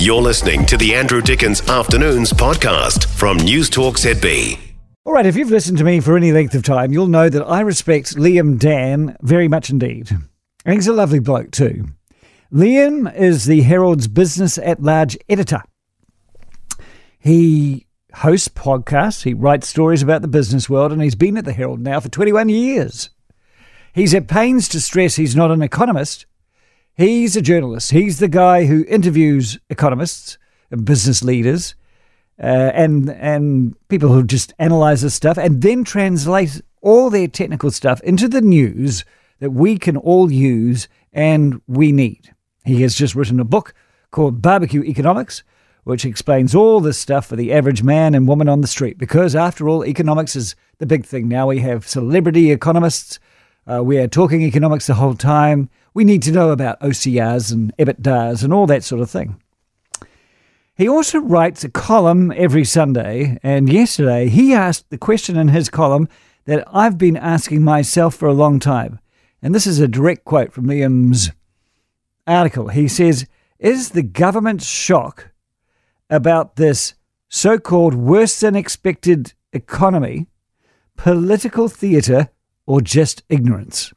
You're listening to the Andrew Dickens Afternoons podcast from News Talk ZB. All right, if you've listened to me for any length of time, you'll know that I respect Liam Dan very much indeed. And he's a lovely bloke too. Liam is the Herald's business at large editor. He hosts podcasts, he writes stories about the business world, and he's been at the Herald now for 21 years. He's at pains to stress he's not an economist. He's a journalist. He's the guy who interviews economists and business leaders and people who just analyse this stuff and then translate all their technical stuff into the news that we can all use and we need. He has just written a book called Barbecue Economics, which explains all this stuff for the average man and woman on the street. Because after all, economics is the big thing now. We have celebrity economists. We are talking economics the whole time. We need to know about OCRs and EBITDAs and all that sort of thing. He also writes a column every Sunday, and yesterday he asked the question in his column that I've been asking myself for a long time. And this is a direct quote from Liam's article. He says, "Is the government's shock about this so-called worse-than-expected economy political theatre or just ignorance?"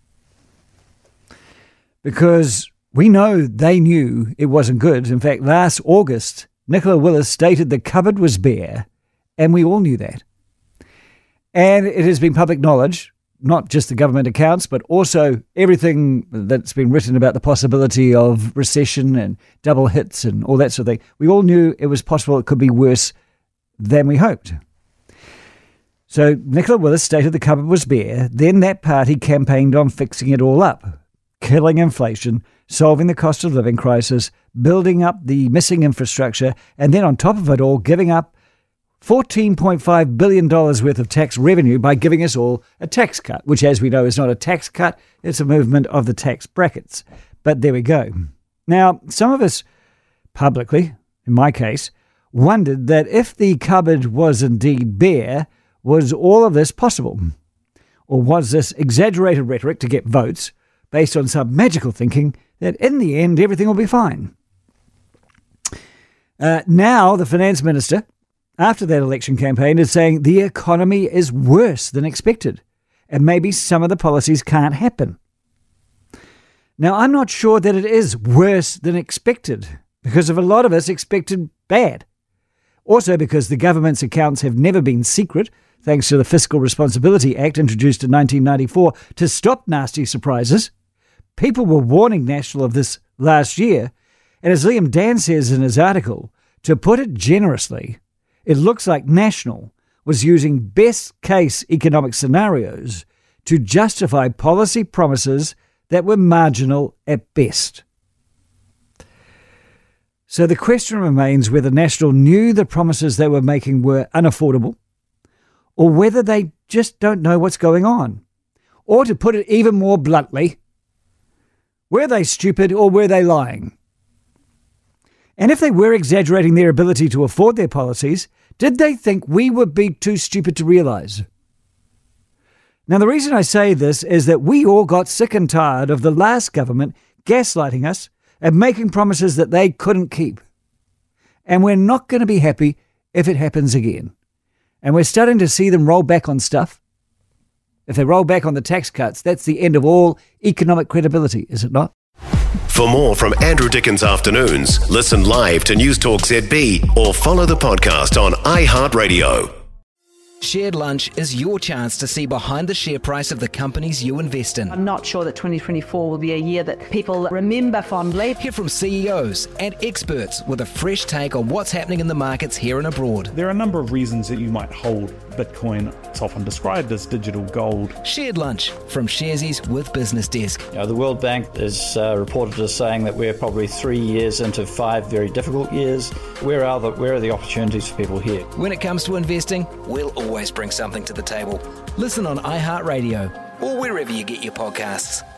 Because we know they knew it wasn't good. In fact, last August, Nicola Willis stated the cupboard was bare, and we all knew that. And it has been public knowledge, not just the government accounts, but also everything that's been written about the possibility of recession and double hits and all that sort of thing. We all knew it was possible it could be worse than we hoped. So Nicola Willis stated the cupboard was bare. Then that party campaigned on fixing it all up, killing inflation, solving the cost of living crisis, building up the missing infrastructure, and then on top of it all, giving up $14.5 billion worth of tax revenue by giving us all a tax cut, which, as we know, is not a tax cut. It's a movement of the tax brackets. But there we go. Now, some of us publicly, in my case, wondered that if the cupboard was indeed bare, was all of this possible? Or was this exaggerated rhetoric to get votes based on some magical thinking that in the end everything will be fine? Now the finance minister, after that election campaign, is saying the economy is worse than expected and maybe some of the policies can't happen. Now, I'm not sure that it is worse than expected because of a lot of us expected bad. Also because the government's accounts have never been secret, thanks to the Fiscal Responsibility Act introduced in 1994 to stop nasty surprises. People were warning National of this last year, and as Liam Dan says in his article, to put it generously, it looks like National was using best-case economic scenarios to justify policy promises that were marginal at best. So the question remains whether National knew the promises they were making were unaffordable, or whether they just don't know what's going on. Or to put it even more bluntly, were they stupid or were they lying? And if they were exaggerating their ability to afford their policies, did they think we would be too stupid to realise? Now, the reason I say this is that we all got sick and tired of the last government gaslighting us and making promises that they couldn't keep. And we're not going to be happy if it happens again. And we're starting to see them roll back on stuff. If they roll back on the tax cuts, that's the end of all economic credibility, is it not? For more from Andrew Dickens Afternoons, listen live to News Talk ZB or follow the podcast on iHeartRadio. Shared Lunch is your chance to see behind the share price of the companies you invest in. I'm not sure that 2024 will be a year that people remember fondly. Hear from CEOs and experts with a fresh take on what's happening in the markets here and abroad. There are a number of reasons that you might hold Bitcoin. It's often described as digital gold. Shared Lunch from Sharesies with Business Desk. The World Bank is reported as saying that we're probably 3 years into 5 very difficult years. Where are the opportunities for people here? When it comes to investing, we'll always bring something to the table. Listen on iHeartRadio or wherever you get your podcasts.